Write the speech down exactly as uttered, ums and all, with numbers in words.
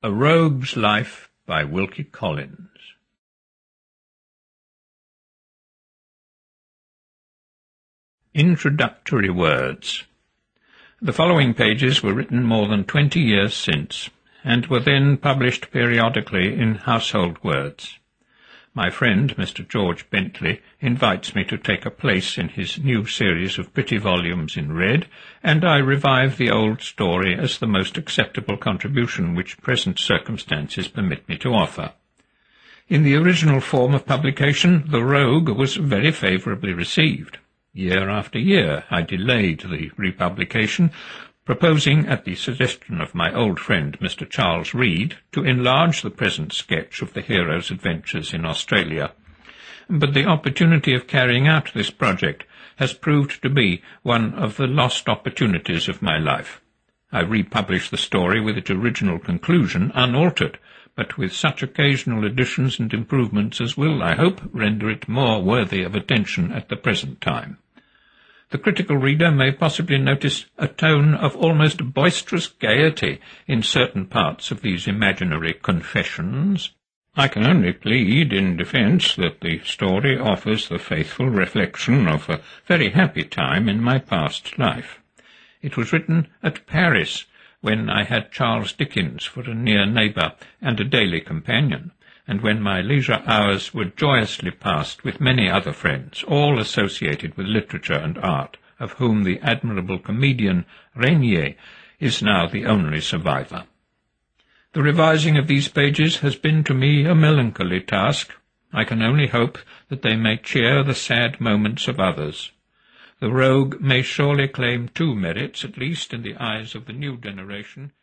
A Rogue's Life by Wilkie Collins. Introductory words. The following pages were written more than twenty years since, and were then published periodically in Household Words. My friend, Mister George Bentley, invites me to take a place in his new series of pretty volumes in red, and I revive the old story as the most acceptable contribution which present circumstances permit me to offer. In the original form of publication, The Rogue was very favourably received. Year after year I delayed the republication, proposing, at the suggestion of my old friend Mister Charles Reade, to enlarge the present sketch of the hero's adventures in Australia. But the opportunity of carrying out this project has proved to be one of the lost opportunities of my life. I republish the story with its original conclusion unaltered, but with such occasional additions and improvements as will, I hope, render it more worthy of attention at the present time. The critical reader may possibly notice a tone of almost boisterous gaiety in certain parts of these imaginary confessions. I can only plead in defence that the story offers the faithful reflection of a very happy time in my past life. It was written at Paris, when I had Charles Dickens for a near neighbour and a daily companion, and when my leisure hours were joyously passed with many other friends, all associated with literature and art, of whom the admirable comedian Regnier is now the only survivor. The revising of these pages has been to me a melancholy task. I can only hope that they may cheer the sad moments of others. The Rogue may surely claim two merits, at least in the eyes of the new generation.